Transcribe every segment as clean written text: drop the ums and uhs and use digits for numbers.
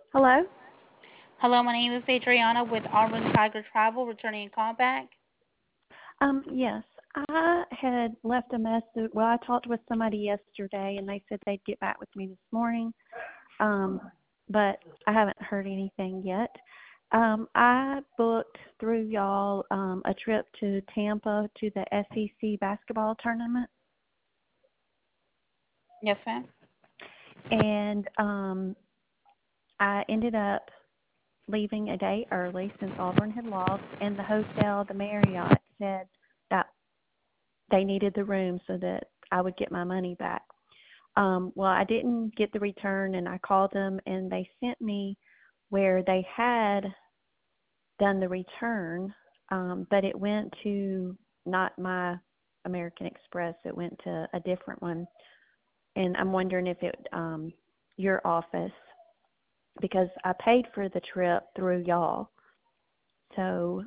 Hello? Hello, my name is Adriana with Auburn Tiger Travel, returning a call back. Yes. I had left a message. Well, I talked with somebody yesterday and they said they'd get back with me this morning. Um, but I haven't heard anything yet. I booked through y'all a trip to Tampa to the SEC basketball tournament, Yes, ma'am. and I ended up leaving a day early since Auburn had lost, and the hotel, the Marriott, said that they needed the room so that I would get my money back. Well, I didn't get the return, and I called them, and they sent me where they had done the return, but it went to not my American Express. It went to a different one, and I'm wondering if it your office, because I paid for the trip through y'all. So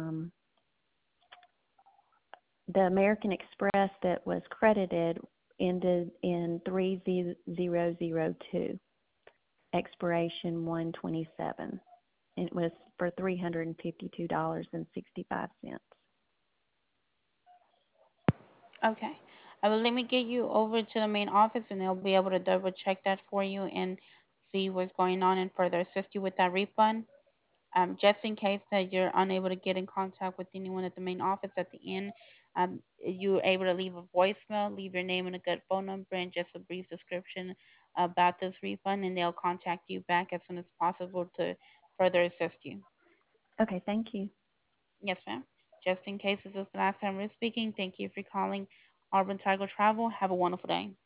the American Express that was credited ended in 3002, expiration 127. And it was for $352.65. Okay. Let me get you over to the main office and they'll be able to double check that for you and see what's going on and further assist you with that refund. Just in case that you're unable to get in contact with anyone at the main office at the end, you're able to leave a voicemail, leave your name and a good phone number and just a brief description about this refund, and they'll contact you back as soon as possible to further assist you. Okay, thank you. Yes, ma'am. Just in case this is the last time we're speaking, thank you for calling Auburn Tiger Travel. Have a wonderful day.